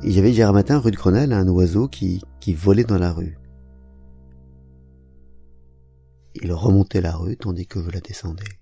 Il y avait hier matin, rue de Grenelle, un oiseau qui volait dans la rue. Il remontait la rue tandis que je la descendais.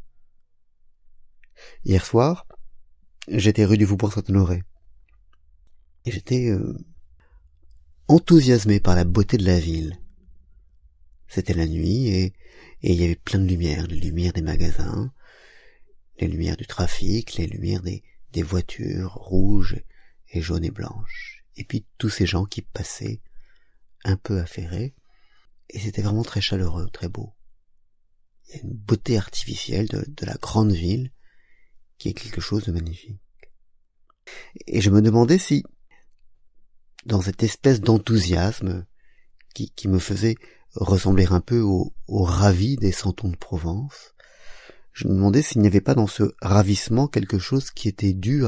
Hier soir, j'étais rue du Faubourg Saint-Honoré. Et j'étais enthousiasmé par la beauté de la ville. C'était la nuit et il y avait plein de lumières, les lumières des magasins, les lumières du trafic, les lumières des voitures rouges et jaunes et blanches. Et puis tous ces gens qui passaient, un peu affairés, et c'était vraiment très chaleureux, très beau. Il y a une beauté artificielle de la grande ville qui est quelque chose de magnifique. Et je me demandais si, dans cette espèce d'enthousiasme qui me faisait ressembler un peu au ravi des santons de Provence, je me demandais s'il n'y avait pas dans ce ravissement quelque chose qui était dû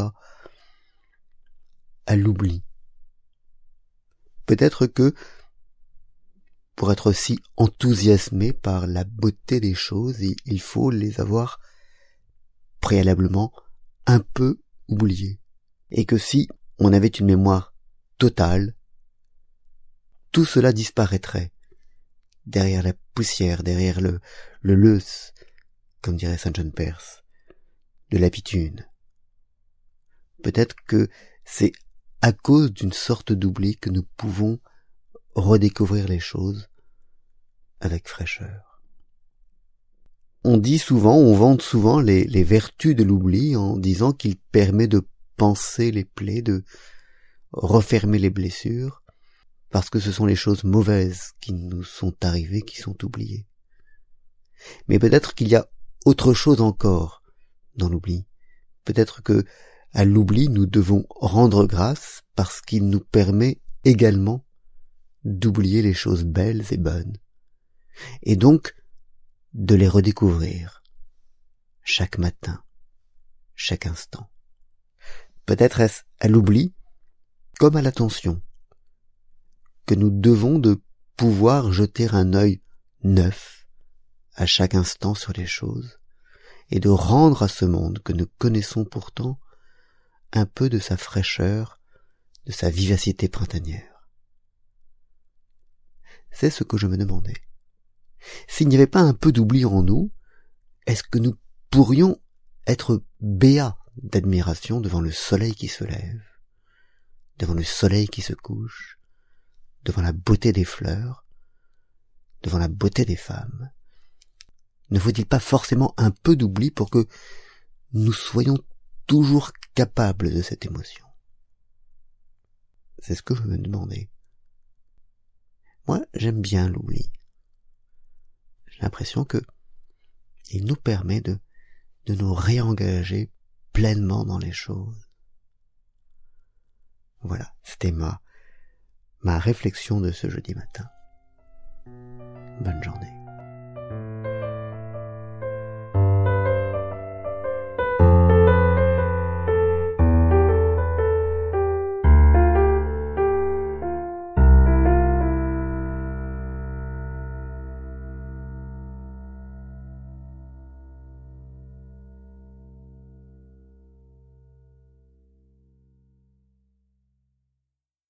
à l'oubli. Peut-être que, pour être si enthousiasmé par la beauté des choses, il faut les avoir préalablement un peu oubliées. Et que si on avait une mémoire totale, tout cela disparaîtrait derrière la poussière, derrière le leus, comme dirait Saint John Perse, de l'habitude. Peut-être que c'est à cause d'une sorte d'oubli que nous pouvons redécouvrir les choses avec fraîcheur. On dit souvent, on vante souvent les vertus de l'oubli en disant qu'il permet de panser les plaies, de refermer les blessures, parce que ce sont les choses mauvaises qui nous sont arrivées qui sont oubliées. Mais peut-être qu'il y a autre chose encore dans l'oubli. Peut-être que à l'oubli nous devons rendre grâce parce qu'il nous permet également d'oublier les choses belles et bonnes, et donc de les redécouvrir chaque matin, chaque instant. Peut-être est-ce à l'oubli, comme à l'attention, que nous devons de pouvoir jeter un œil neuf à chaque instant sur les choses, et de rendre à ce monde que nous connaissons pourtant un peu de sa fraîcheur, de sa vivacité printanière. C'est ce que je me demandais. S'il n'y avait pas un peu d'oubli en nous, est-ce que nous pourrions être béats d'admiration devant le soleil qui se lève, devant le soleil qui se couche, devant la beauté des fleurs, devant la beauté des femmes? Ne faut-il pas forcément un peu d'oubli pour que nous soyons toujours capables de cette émotion? C'est ce que je me demandais. Moi, j'aime bien l'oubli. J'ai l'impression que il nous permet de nous réengager pleinement dans les choses. Voilà, c'était ma réflexion de ce jeudi matin. Bonne journée.